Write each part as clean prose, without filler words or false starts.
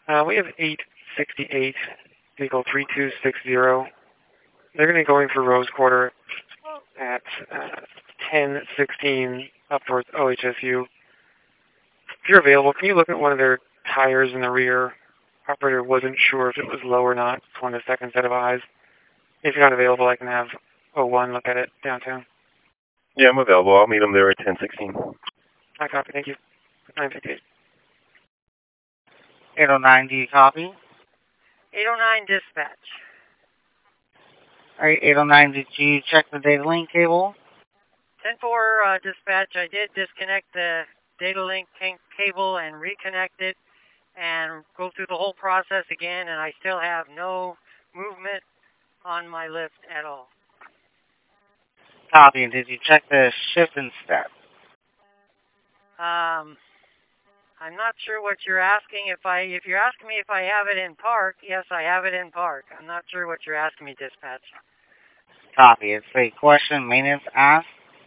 We have 868, vehicle 3260. They're going to be going for Rose Quarter at 1016 up towards OHSU. If you're available, can you look at one of their tires in the rear? Operator wasn't sure if it was low or not. Just wanted a second set of eyes. If you're not available, I can have 01 look at it downtown. Yeah, I'm available. I'll meet them there at 1016. I copy. Thank you. 958. 809, do you copy? 809 dispatch. Alright, 809, did you check the data link cable? 10-4 dispatch, I did disconnect the data link cable and reconnect it and go through the whole process again, and I still have no movement on my lift at all. Copy, and did you check the shift and step? I'm not sure what you're asking. If you're asking me if I have it in park, yes, I have it in park. I'm not sure what you're asking me, dispatch. Copy. It's a question maintenance asked.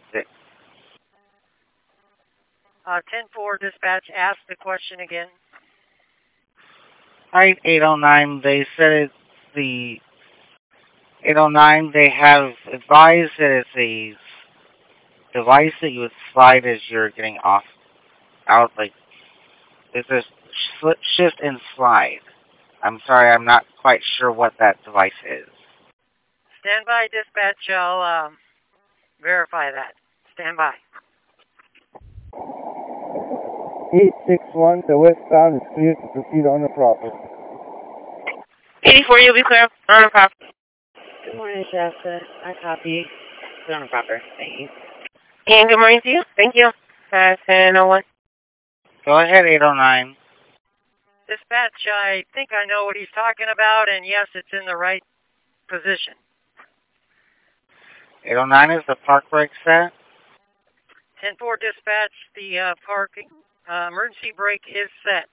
10-4 dispatch, ask the question again. Alright, 809, they said it's the 809, they have advised that it's a device that you would slide as you're getting out, like, it's a shift and slide. I'm sorry, I'm not quite sure what that device is. Stand by, dispatch, I'll verify that. Stand by. 861, the westbound is clear to proceed on the proper. 84, you'll be clear on the proper. Good morning, Shasta. I copy. Clear on the proper. Thank you. And good morning to you. Thank you. 1001. Go ahead, 809. Dispatch, I think I know what he's talking about, and yes, it's in the right position. 809 is the park brake set. 10-4 dispatch, the parking emergency brake is set.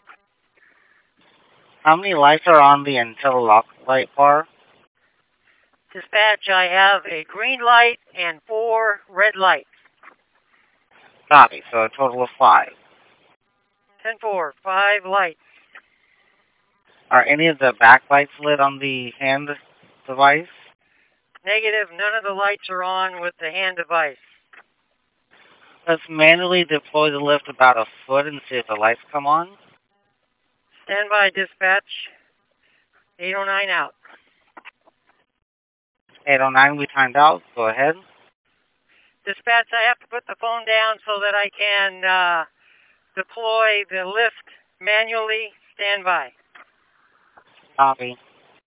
How many lights are on the until lock light bar? Dispatch, I have a green light and 4 red lights. Copy, so a total of 5. 10-4, 5 lights. Are any of the backlights lit on the hand device? Negative, none of the lights are on with the hand device. Let's manually deploy the lift about a foot and see if the lights come on. Stand by, dispatch. 809 out. 809, we timed out. Go ahead. Dispatch, I have to put the phone down so that I can deploy the lift manually. Stand by. Copy.